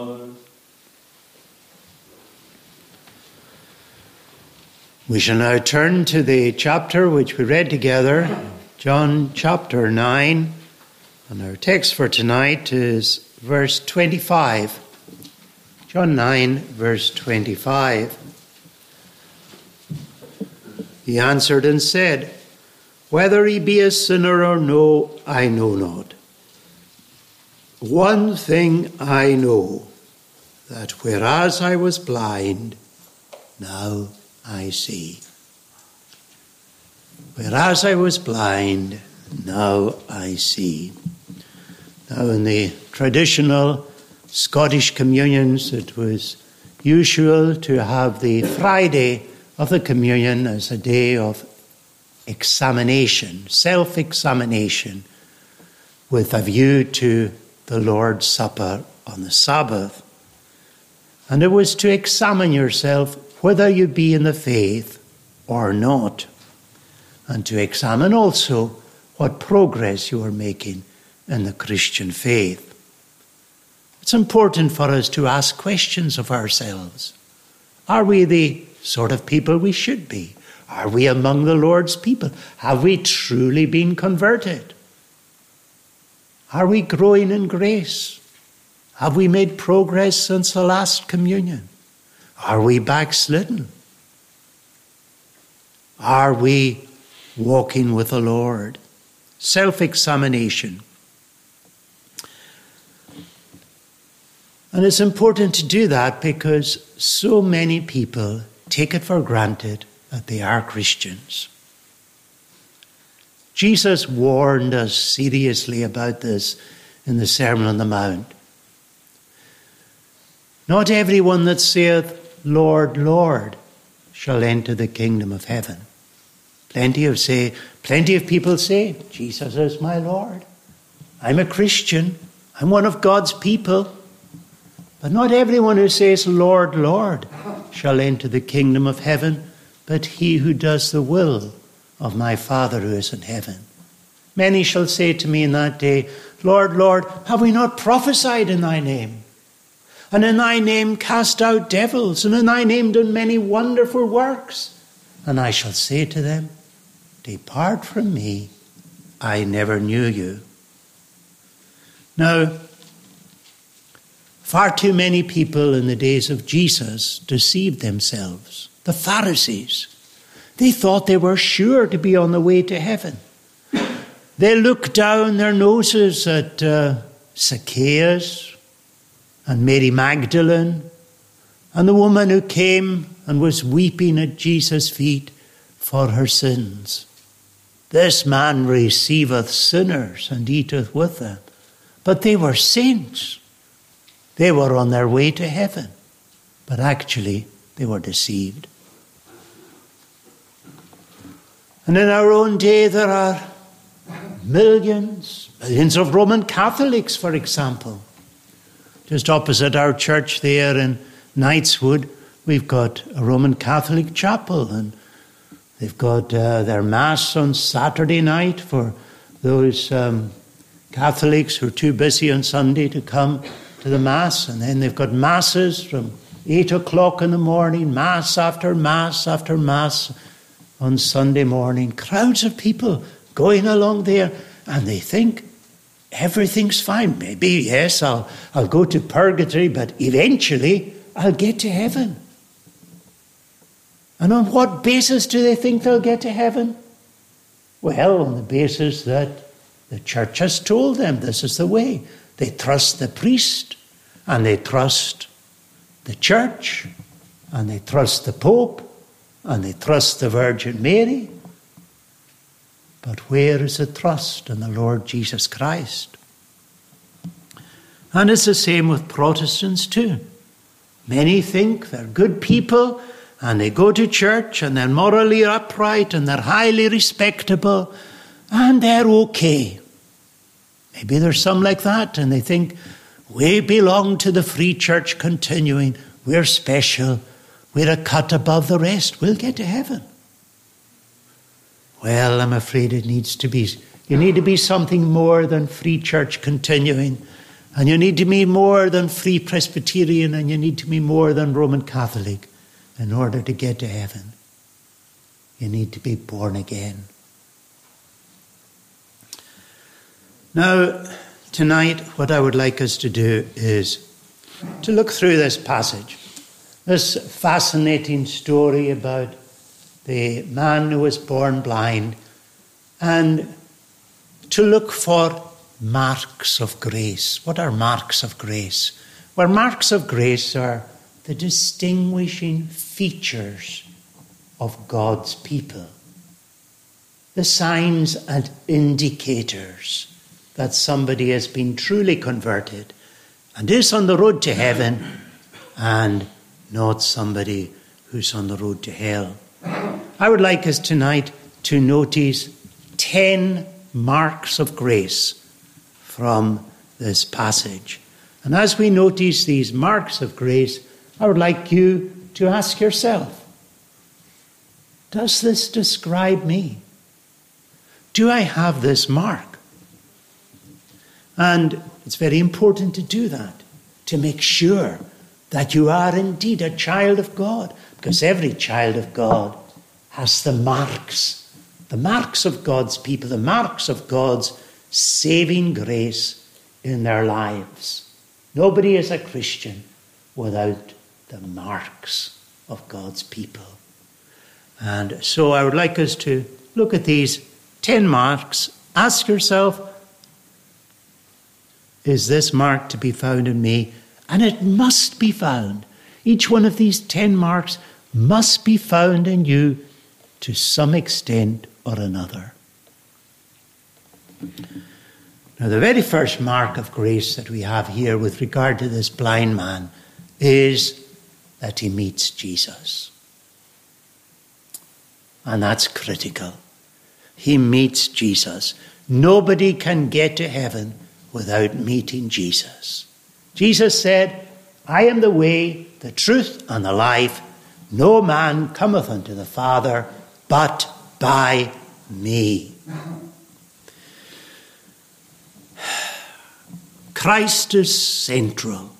We shall now turn to the chapter which we read together, John chapter 9, and our text for tonight is verse 25. John 9, verse 25. He answered and said, "Whether he be a sinner or no, I know not. One thing I know, that whereas I was blind, now I see. Whereas I was blind, now I see." Now in the traditional Scottish communions, it was usual to have the Friday of the communion as a day of examination, self-examination, with a view to the Lord's Supper on the Sabbath. And it was to examine yourself whether you be in the faith or not, and to examine also what progress you are making in the Christian faith. It's important for us to ask questions of ourselves. Are we the sort of people we should be? Are we among the Lord's people? Have we truly been converted? Are we growing in grace? Have we made progress since the last communion? Are we backslidden? Are we walking with the Lord? Self-examination. And it's important to do that because so many people take it for granted that they are Christians. Jesus warned us seriously about this in the Sermon on the Mount. "Not everyone that saith, Lord, Lord, shall enter the kingdom of heaven." Plenty of people say, "Jesus is my Lord. I'm a Christian. I'm one of God's people." But not everyone who says, "Lord, Lord," shall enter the kingdom of heaven, but he who does the will of my Father who is in heaven. Many shall say to me in that day, "Lord, Lord, have we not prophesied in thy name? And in thy name cast out devils, and in thy name done many wonderful works?" And I shall say to them, "Depart from me, I never knew you." Now, far too many people in the days of Jesus deceived themselves. The Pharisees, they thought they were sure to be on the way to heaven. They looked down their noses at Zacchaeus and Mary Magdalene and the woman who came and was weeping at Jesus' feet for her sins. "This man receiveth sinners and eateth with them." But they were saints. They were on their way to heaven. But actually, they were deceived. And in our own day, there are millions of Roman Catholics, for example. Just opposite our church there in Knightswood, we've got a Roman Catholic chapel, and they've got their Mass on Saturday night for those Catholics who are too busy on Sunday to come to the Mass. And then they've got Masses from 8 o'clock in the morning, Mass after Mass after Mass on Sunday morning. Crowds of people going along there, and they think everything's fine. Maybe, yes, I'll go to purgatory, but eventually I'll get to heaven. And on what basis do they think they'll get to heaven? Well, on the basis that the church has told them this is the way. They trust the priest, and they trust the church, and they trust the Pope, and they trust the Virgin Mary. But where is the trust in the Lord Jesus Christ? And it's the same with Protestants too. Many think they're good people, and they go to church, and they're morally upright, and they're highly respectable, and they're okay. Maybe there's some like that, and they think, we belong to the Free Church Continuing. We're special. We're a cut above the rest. We'll get to heaven. Well, I'm afraid it needs to be. You need to be something more than Free Church Continuing. And you need to be more than Free Presbyterian, and you need to be more than Roman Catholic in order to get to heaven. You need to be born again. Now, tonight, what I would like us to do is to look through this passage, this fascinating story about the man who was born blind, and to look for marks of grace. What are marks of grace? Well, marks of grace are the distinguishing features of God's people, the signs and indicators that somebody has been truly converted and is on the road to heaven, and not somebody who's on the road to hell. I would like us tonight to notice 10 marks of grace from this passage. And as we notice these marks of grace, I would like you to ask yourself, does this describe me? Do I have this mark? And it's very important to do that, to make sure that you are indeed a child of God, because every child of God has the marks of God's people, the marks of God's saving grace in their lives. Nobody is a Christian without the marks of God's people. And so I would like us to look at these 10 marks. Ask yourself, is this mark to be found in me? And it must be found. Each one of these 10 marks must be found in you to some extent or another. Now, the very first mark of grace that we have here with regard to this blind man is that he meets Jesus. And that's critical. He meets Jesus. Nobody can get to heaven without meeting Jesus. Jesus said, I am the way, the truth, and the life. No man cometh unto the Father but by me. Christ is central.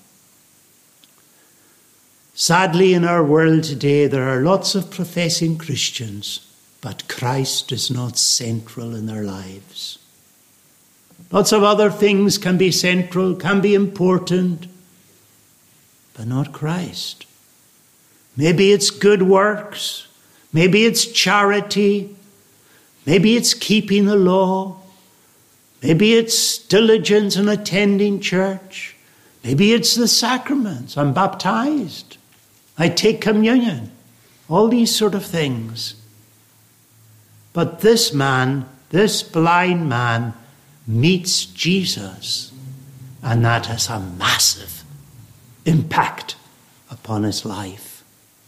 Sadly, in our world today, there are lots of professing Christians, but Christ is not central in their lives. Lots of other things can be central, can be important, but not Christ. Maybe it's good works, maybe it's charity, maybe it's keeping the law, maybe it's diligence in attending church, maybe it's the sacraments. I'm baptized, I take communion, all these sort of things. But this man, this blind man, meets Jesus, and that has a massive impact upon his life.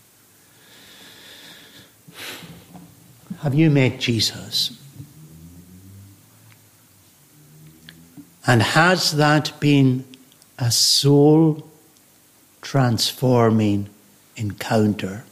Have you met Jesus? And has that been a soul transforming encounter?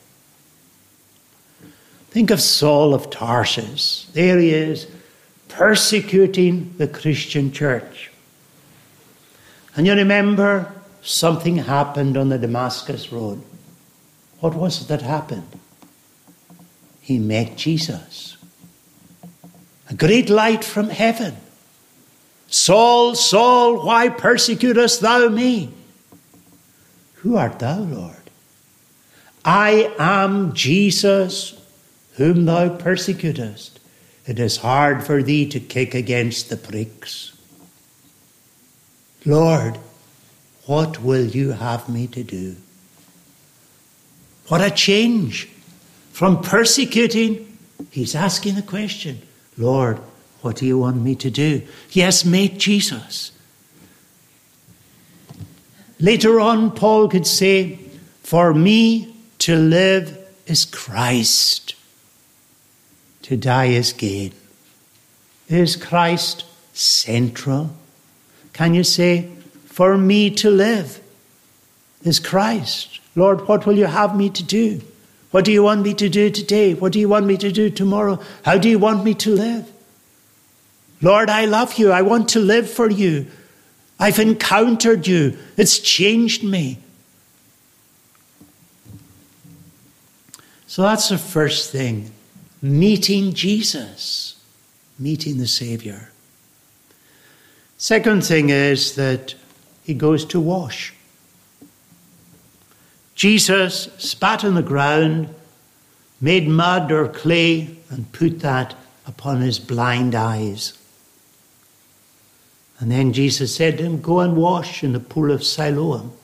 Think of Saul of Tarsus. There he is, persecuting the Christian church. And you remember something happened on the Damascus Road. What was it that happened? He met Jesus. A great light from heaven. Saul, Saul, why persecutest thou me? Who art thou, Lord? I am Jesus, whom thou persecutest. It is hard for thee to kick against the pricks. Lord, what will you have me to do? What a change. From persecuting, he's asking the question, Lord, what do you want me to do? He has met Jesus. Later on, Paul could say, for me to live is Christ. To die is gain. Is Christ central? Can you say, for me to live is Christ? Lord, what will you have me to do? What do you want me to do today? What do you want me to do tomorrow? How do you want me to live? Lord, I love you. I want to live for you. I've encountered you. It's changed me. So that's the first thing. Meeting Jesus. Meeting the Saviour. Second thing is that he goes to wash. Jesus spat on the ground, made mud or clay, and put that upon his blind eyes. And then Jesus said to him, go and wash in the pool of Siloam.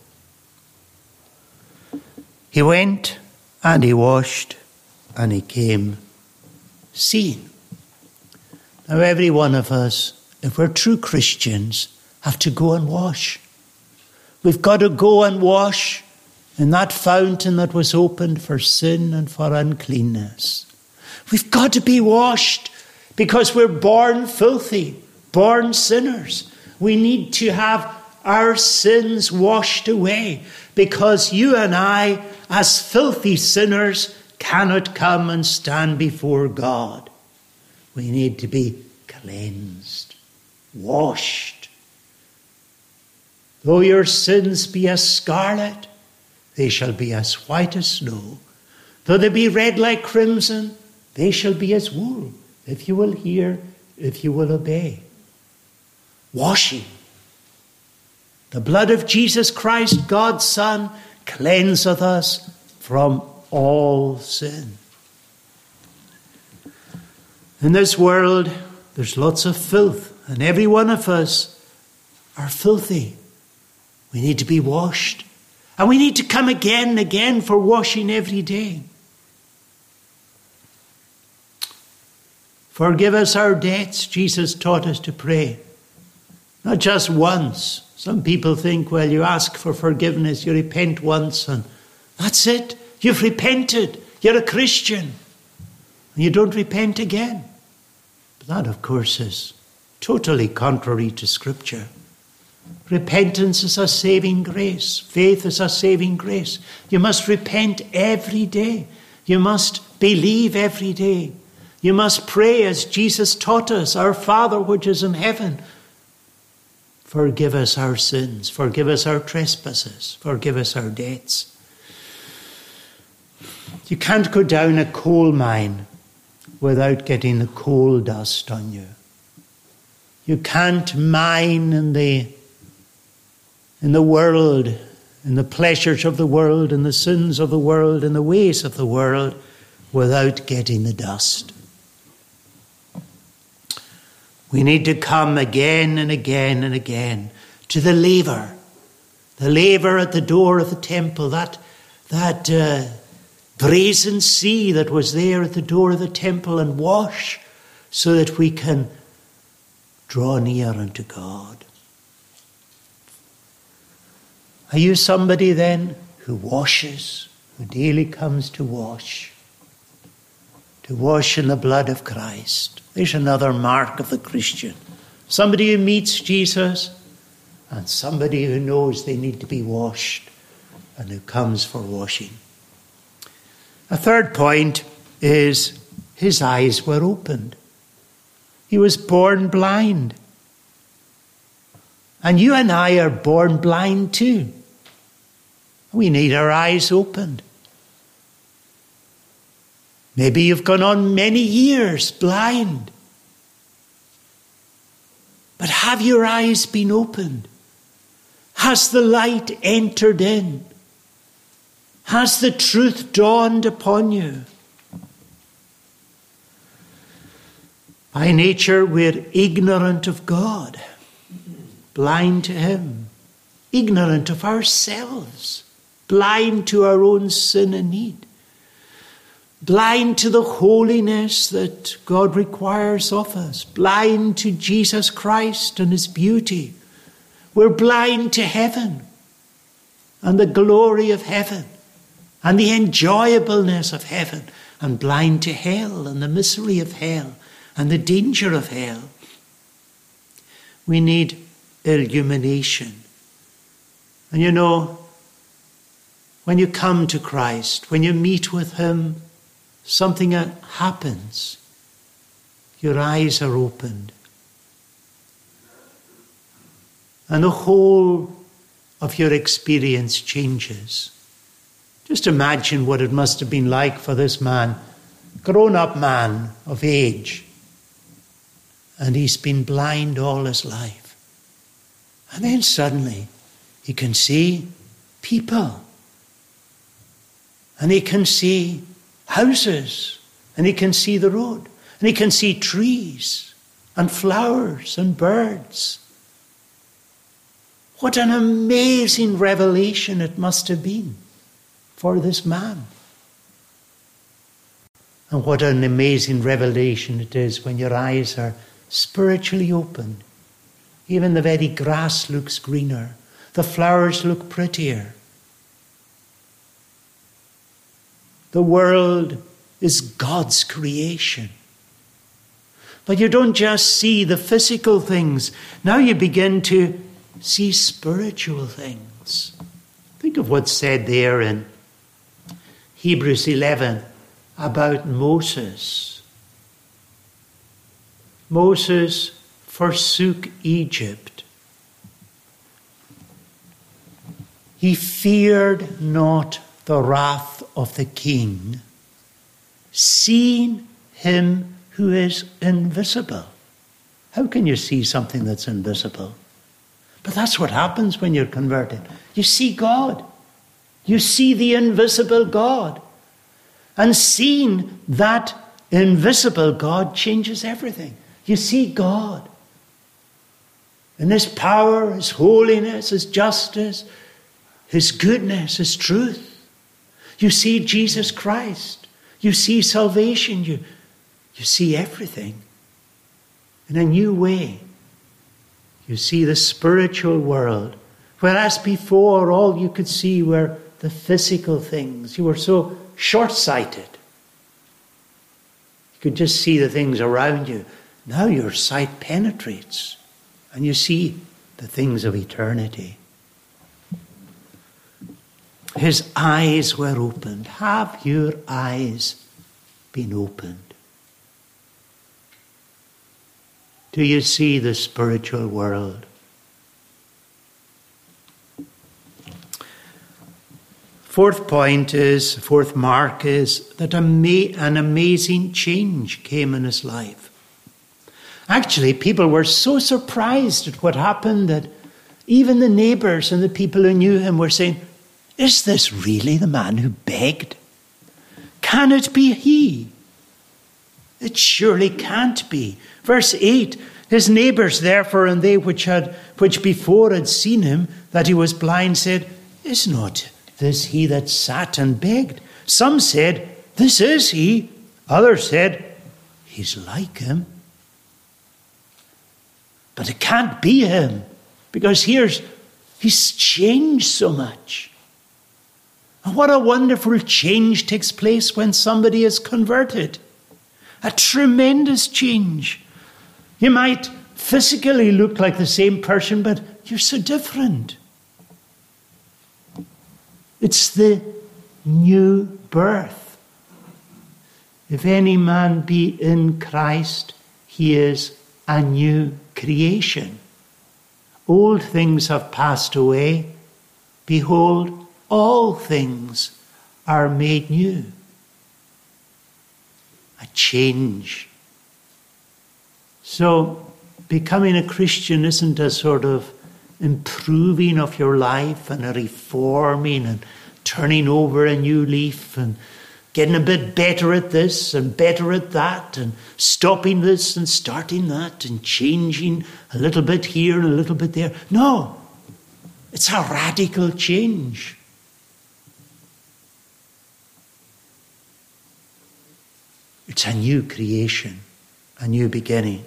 He went and he washed and he came seeing. Now every one of us, if we're true Christians, have to go and wash. We've got to go and wash in that fountain that was opened for sin and for uncleanness. We've got to be washed because we're born filthy, born sinners. We need to have our sins washed away because you and I, as filthy sinners, cannot come and stand before God. We need to be cleansed, washed. Though your sins be as scarlet, they shall be as white as snow. Though they be red like crimson, they shall be as wool, if you will hear, if you will obey. Washing. The blood of Jesus Christ, God's Son, cleanseth us from all sin. In this world, there's lots of filth, and every one of us are filthy. We need to be washed. And we need to come again and again for washing every day. Forgive us our debts, Jesus taught us to pray. Not just once. Some people think, well, you ask for forgiveness, you repent once, and that's it. You've repented. You're a Christian. And you don't repent again. But that, of course, is totally contrary to Scripture. Repentance is a saving grace. Faith is a saving grace. You must repent every day. You must believe every day. You must pray as Jesus taught us, our Father which is in heaven. Forgive us our sins. Forgive us our trespasses. Forgive us our debts. You can't go down a coal mine without getting the coal dust on you. You can't mine in the world, in the pleasures of the world, in the sins of the world, in the ways of the world, without getting the dust. We need to come again and again and again to the laver at the door of the temple, that brazen sea that was there at the door of the temple, and wash so that we can draw near unto God. Are you somebody then who washes, who daily comes to wash in the blood of Christ? There's another mark of the Christian. Somebody who meets Jesus and somebody who knows they need to be washed and who comes for washing. A third point is his eyes were opened. He was born blind. And you and I are born blind too. We need our eyes opened. Maybe you've gone on many years blind. But have your eyes been opened? Has the light entered in? Has the truth dawned upon you? By nature, we're ignorant of God, blind to Him, ignorant of ourselves, blind to our own sin and need, blind to the holiness that God requires of us, blind to Jesus Christ and His beauty. We're blind to heaven and the glory of heaven and the enjoyableness of heaven, and blind to hell and the misery of hell and the danger of hell. We need illumination. And you know, when you come to Christ, when you meet with Him, something happens. Your eyes are opened. and the whole of your experience changes. Just imagine what it must have been like for this man, grown-up man of age, and he's been blind all his life. And then suddenly he can see people, and he can see houses, and he can see the road, and he can see trees and flowers and birds. What an amazing revelation it must have been for this man. And what an amazing revelation it is when your eyes are spiritually opened. Even the very grass looks greener. The flowers look prettier. The world is God's creation. But you don't just see the physical things. Now you begin to see spiritual things. Think of what's said there in Hebrews 11 about Moses. Moses forsook Egypt. He feared not the wrath of the king, seeing him who is invisible. How can you see something that's invisible? But that's what happens when you're converted. You see God. You see the invisible God. And seeing that invisible God changes everything. You see God. And His power, His holiness, His justice, His goodness, His truth. You see Jesus Christ. You see salvation. You see everything in a new way. You see the spiritual world. Whereas before all you could see were the physical things. You were so short-sighted. You could just see the things around you. Now your sight penetrates and you see the things of eternity. His eyes were opened. Have your eyes been opened? Do you see the spiritual world? Fourth mark is that an amazing change came in his life. Actually, people were so surprised at what happened that even the neighbours and the people who knew him were saying, "Is this really the man who begged? Can it be he?" It surely can't be. Verse 8, his neighbours therefore, and they which before had seen him, that he was blind, said, "Is not this he that sat and begged?" Some said, "This is he." Others said, "He's like him." But it can't be him, because he's changed so much. And what a wonderful change takes place when somebody is converted. A tremendous change. You might physically look like the same person, but you're so different. It's the new birth. If any man be in Christ, he is a new creation. Old things have passed away. Behold, all things are made new. A change. So, becoming a Christian isn't a sort of improving of your life and a reforming and turning over a new leaf and getting a bit better at this and better at that and stopping this and starting that and changing a little bit here and a little bit there. No, it's a radical change. It's a new creation, a new beginning.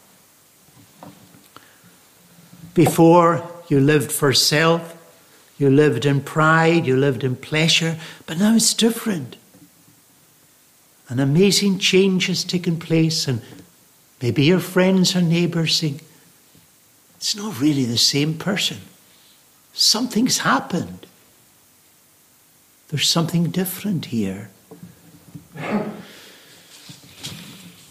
Before, you lived for self, you lived in pride, you lived in pleasure, but now it's different. An amazing change has taken place, and maybe your friends or neighbours think, it's not really the same person. Something's happened. There's something different here.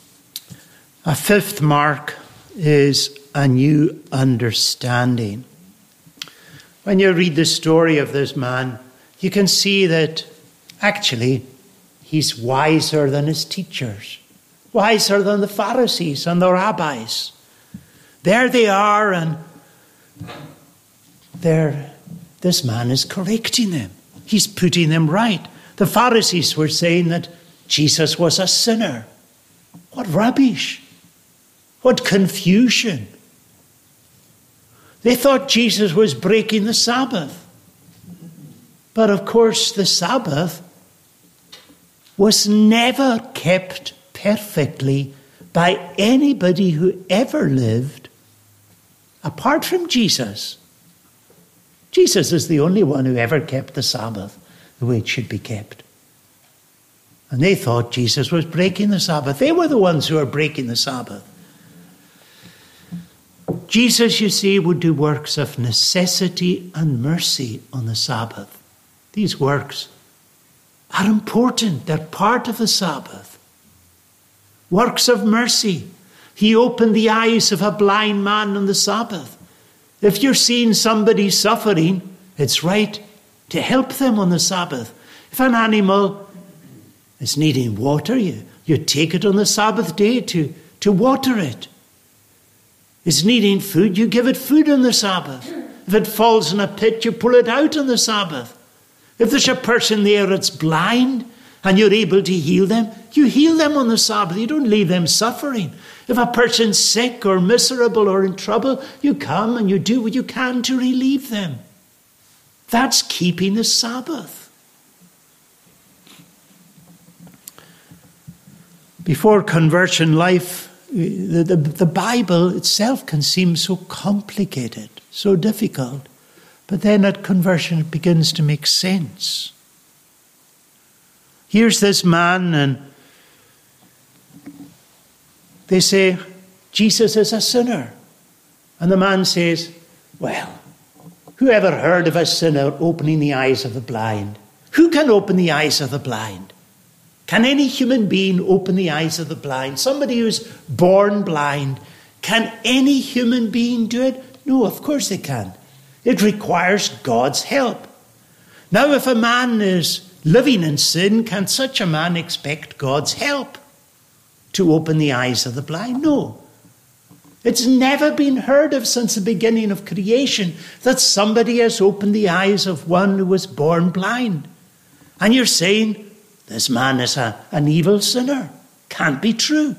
A fifth mark is a new understanding. when you read the story of this man, you can see that actually he's wiser than his teachers, wiser than the Pharisees and the rabbis. There they are, and this man is correcting them. He's putting them right. The Pharisees were saying that Jesus was a sinner. What rubbish. What confusion. They thought Jesus was breaking the Sabbath. But of course, the Sabbath was never kept perfectly by anybody who ever lived apart from Jesus. Jesus is the only one who ever kept the Sabbath the way it should be kept. And they thought Jesus was breaking the Sabbath. They were the ones who were breaking the Sabbath. Jesus, you see, would do works of necessity and mercy on the Sabbath. These works are important. They're part of the Sabbath. Works of mercy. He opened the eyes of a blind man on the Sabbath. If you're seeing somebody suffering, it's right to help them on the Sabbath. If an animal is needing water, you take it on the Sabbath day to water it. It's needing food, you give it food on the Sabbath. If it falls in a pit, you pull it out on the Sabbath. If there's a person there that's blind and you're able to heal them, you heal them on the Sabbath. You don't leave them suffering. If a person's sick or miserable or in trouble, you come and you do what you can to relieve them. That's keeping the Sabbath. Before conversion life, the Bible itself can seem so complicated, so difficult. But then at conversion it begins to make sense. Here's this man, and they say, Jesus is a sinner. And the man says, well, who ever heard of a sinner opening the eyes of the blind? Who can open the eyes of the blind? Can any human being open the eyes of the blind? Somebody who's born blind. Can any human being do it? No, of course they can't. It requires God's help. Now, if a man is living in sin, can such a man expect God's help to open the eyes of the blind? No. It's never been heard of since the beginning of creation that somebody has opened the eyes of one who was born blind. And you're saying, this man is an evil sinner. Can't be true.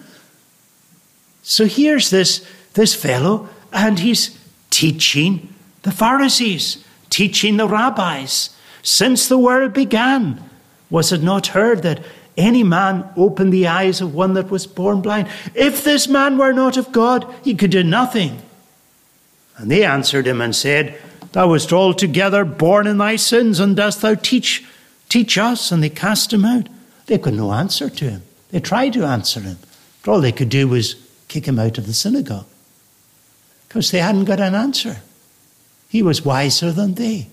So here's this fellow, and he's teaching the Pharisees, teaching the rabbis. Since the world began, was it not heard that any man opened the eyes of one that was born blind? If this man were not of God, he could do nothing. And they answered him and said, thou wast altogether born in thy sins, and dost thou teach us? And they cast him out. They could no answer to him. They tried to answer him, but all they could do was kick him out of the synagogue, because they hadn't got an answer. He was wiser than they.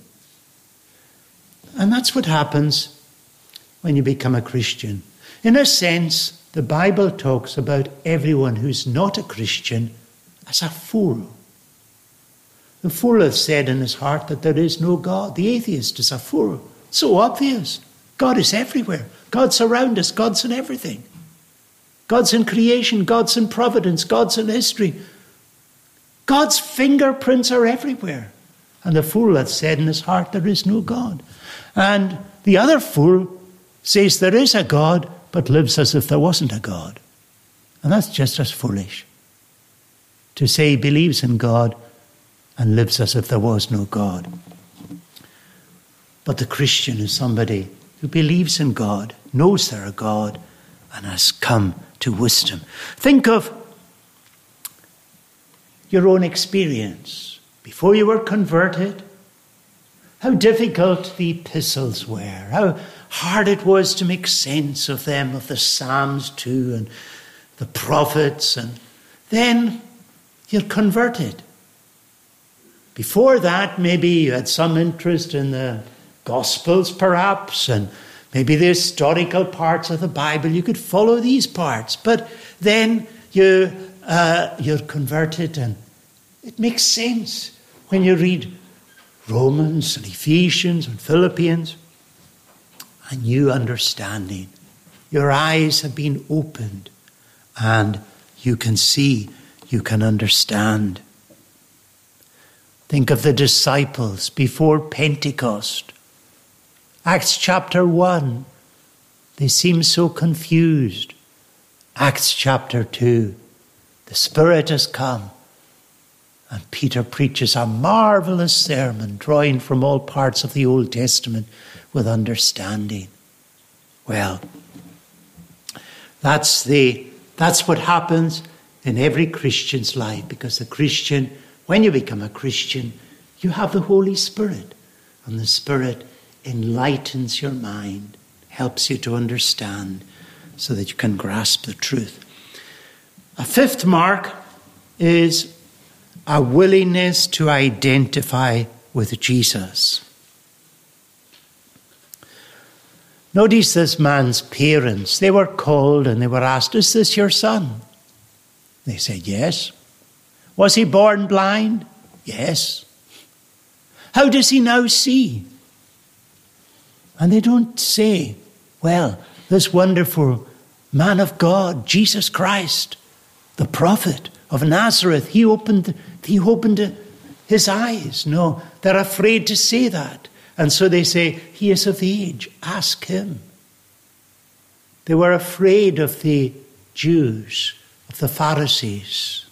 And that's what happens when you become a Christian. In a sense, the Bible talks about everyone who's not a Christian as a fool. The fool has said in his heart that there is no God. The atheist is a fool. So obvious. God is everywhere. God's around us. God's in everything. God's in creation. God's in providence. God's in history. God's fingerprints are everywhere. And the fool has said in his heart there is no God. And the other fool says there is a God, but lives as if there wasn't a God. And that's just as foolish. To say he believes in God and lives as if there was no God. But the Christian is somebody who believes in God, knows there are God, and has come to wisdom. Think of your own experience. Before you were converted, how difficult the epistles were, how hard it was to make sense of them, of the Psalms too, and the prophets, and then you're converted. Before that, maybe you had some interest in the Gospels perhaps, and maybe the historical parts of the Bible. You could follow these parts, but then you're converted, and it makes sense when you read Romans and Ephesians and Philippians. A new understanding. Your eyes have been opened and you can see, you can understand. Think of the disciples before Pentecost. Acts chapter 1, they seem so confused. Acts chapter 2, the Spirit has come. And Peter preaches a marvelous sermon, drawing from all parts of the Old Testament with understanding. Well, that's what happens in every Christian's life, because the Christian, when you become a Christian, you have the Holy Spirit, and the Spirit enlightens your mind, helps you to understand so that you can grasp the truth. A fifth mark is a willingness to identify with Jesus. Notice this man's parents. They were called and they were asked, "Is this your son?" They said, "Yes." "Was he born blind?" "Yes." "How does he now see?" And they don't say, "Well, this wonderful man of God, Jesus Christ, the prophet of Nazareth, he opened his eyes." No, they're afraid to say that. And so they say, "He is of age, ask him." They were afraid of the Jews, of the Pharisees.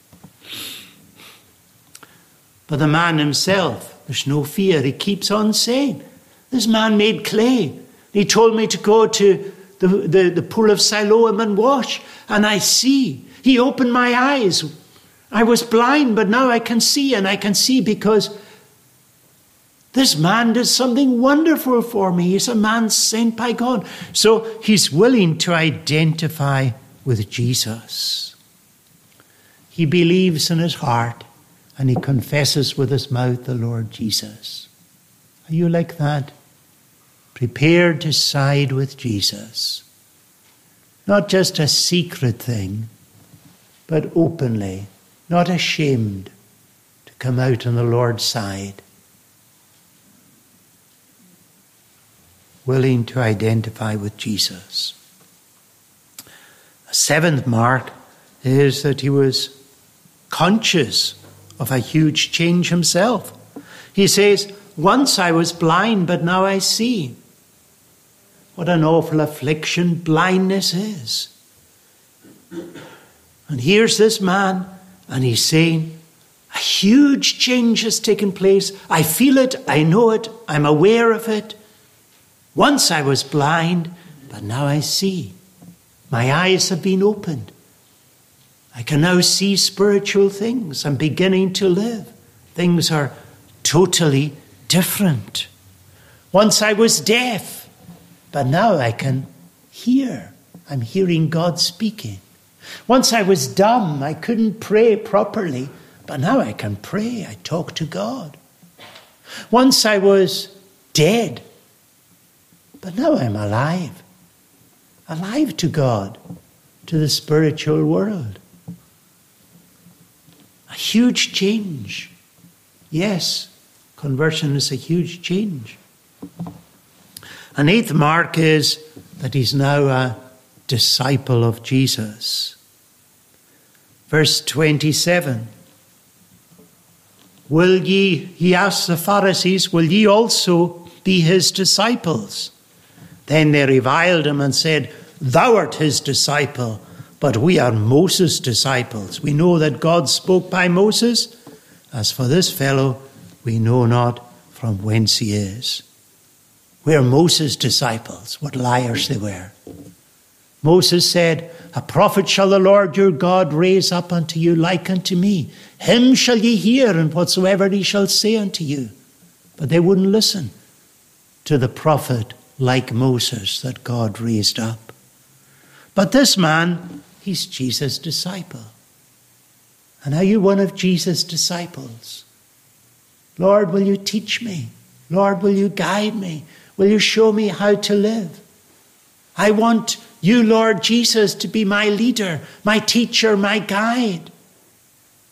But the man himself, there's no fear. He keeps on saying, "This man made clay. He told me to go to the pool of Siloam and wash, and I see. He opened my eyes. I was blind, but now I can see, and I can see because this man did something wonderful for me. He's a man sent by God." So he's willing to identify with Jesus. He believes in his heart and he confesses with his mouth the Lord Jesus. Are you like that? Prepared to side with Jesus. Not just a secret thing, but openly, not ashamed to come out on the Lord's side. Willing to identify with Jesus. A seventh mark is that he was conscious of a huge change himself. He says, "Once I was blind, but now I see." What an awful affliction blindness is. And here's this man, and he's saying, a huge change has taken place. I feel it, I know it, I'm aware of it. Once I was blind, but now I see. My eyes have been opened. I can now see spiritual things. I'm beginning to live. Things are totally different. Once I was deaf, but now I can hear. I'm hearing God speaking. Once I was dumb, I couldn't pray properly, but now I can pray. I talk to God. Once I was dead, but now I'm alive. Alive to God, to the spiritual world. A huge change. Yes, conversion is a huge change. An eighth mark is that he's now a disciple of Jesus. Verse 27. He asks the Pharisees, "Will ye also be his disciples?" Then they reviled him and said, "Thou art his disciple, but we are Moses' disciples. We know that God spoke by Moses. As for this fellow, we know not from whence he is." We're Moses' disciples. What liars they were. Moses said, "A prophet shall the Lord your God raise up unto you like unto me. Him shall ye hear, and whatsoever he shall say unto you." But they wouldn't listen to the prophet like Moses that God raised up. But this man, he's Jesus' disciple. And are you one of Jesus' disciples? Lord, will you teach me? Lord, will you guide me? Will you show me how to live? I want you, Lord Jesus, to be my leader, my teacher, my guide.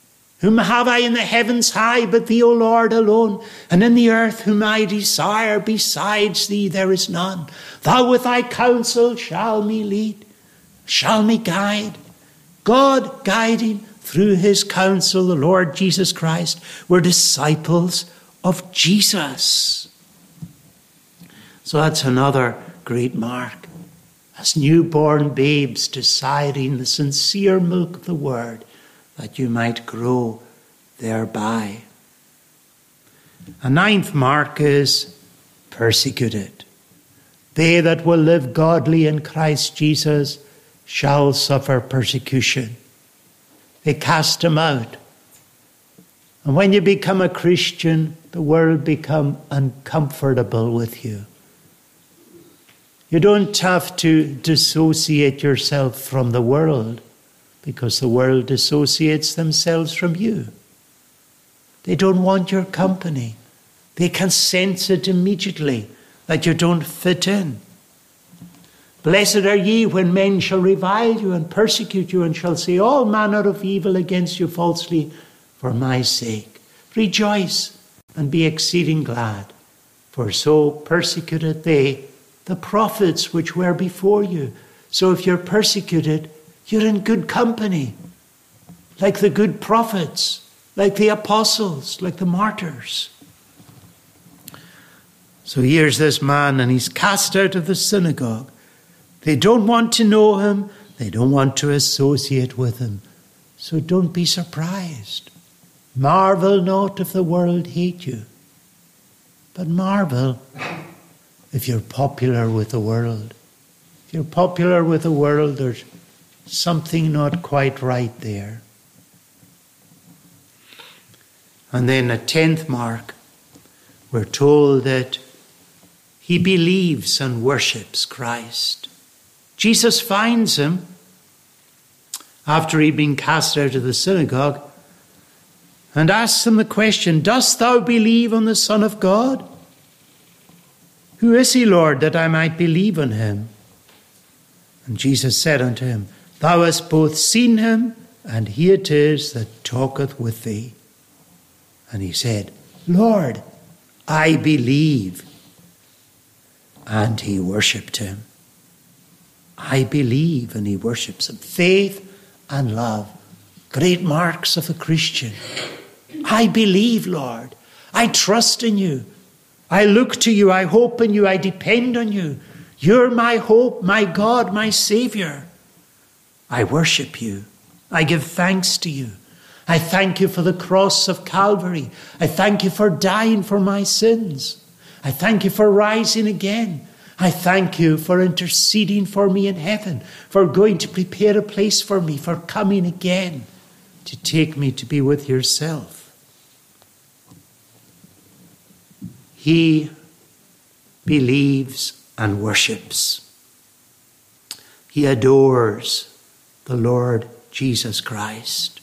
Whom have I in the heavens high but thee, O Lord, alone? And in the earth whom I desire, besides thee there is none. Thou with thy counsel shall me lead, shall me guide. God guiding through his counsel, the Lord Jesus Christ, were disciples of Jesus. So that's another great mark. As newborn babes desiring the sincere milk of the word, that you might grow thereby. A ninth mark is persecuted. They that will live godly in Christ Jesus shall suffer persecution. They cast him out. And when you become a Christian, the world become uncomfortable with you. You don't have to dissociate yourself from the world, because the world dissociates themselves from you. They don't want your company. They can sense it immediately that you don't fit in. Blessed are ye when men shall revile you and persecute you and shall say all manner of evil against you falsely for my sake. Rejoice and be exceeding glad, for so persecuted they the prophets which were before you. So if you're persecuted, you're in good company, like the good prophets, like the apostles, like the martyrs. So here's this man, and he's cast out of the synagogue. They don't want to know him. They don't want to associate with him. So don't be surprised. Marvel not if the world hate you, but marvel if you're popular with the world. If you're popular with the world, there's something not quite right there. And then a 10th mark, we're told that he believes and worships Christ. Jesus finds him after he'd been cast out of the synagogue and asks him the question, dost thou believe on the Son of God? Who is he, Lord, that I might believe on him? And Jesus said unto him, thou hast both seen him, and he it is that talketh with thee. And he said, Lord, I believe. And he worshipped him. I believe, and he worships him. Faith and love, great marks of a Christian. I believe, Lord. I trust in you. I look to you. I hope in you. I depend on you. You're my hope, my God, my Savior. I worship you. I give thanks to you. I thank you for the cross of Calvary. I thank you for dying for my sins. I thank you for rising again. I thank you for interceding for me in heaven, for going to prepare a place for me, for coming again to take me to be with yourself. He believes and worships. He adores the Lord Jesus Christ.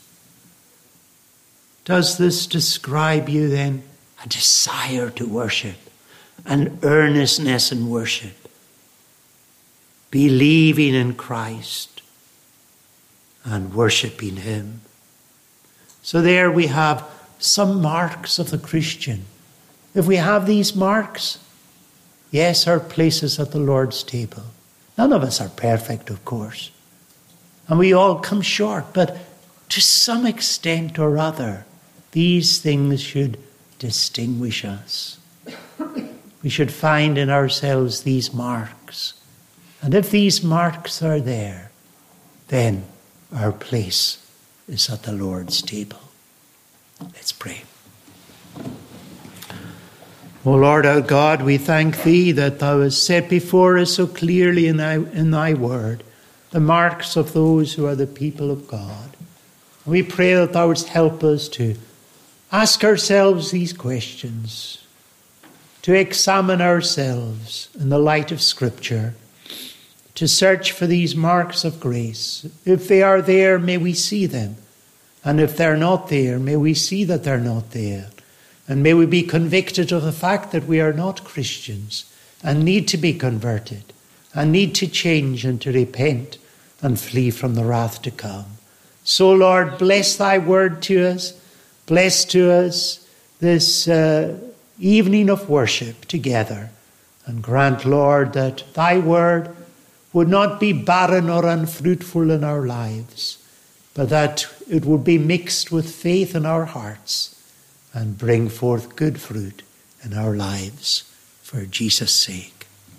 Does this describe you then? A desire to worship, an earnestness in worship, believing in Christ and worshipping him. So there we have some marks of the Christian. If we have these marks, yes, our place is at the Lord's table. None of us are perfect, of course. And we all come short, but to some extent or other, these things should distinguish us. We should find in ourselves these marks. And if these marks are there, then our place is at the Lord's table. Let's pray. O Lord our God, we thank thee that thou hast set before us so clearly in thy word the marks of those who are the people of God. We pray that thou wouldst help us to ask ourselves these questions, to examine ourselves in the light of Scripture, to search for these marks of grace. If they are there, may we see them. And if they're not there, may we see that they're not there. And may we be convicted of the fact that we are not Christians and need to be converted and need to change and to repent and flee from the wrath to come. So, Lord, bless thy word to us bless to us this evening of worship together, and grant, Lord, that thy word would not be barren or unfruitful in our lives, but that it would be mixed with faith in our hearts and bring forth good fruit in our lives for Jesus' sake.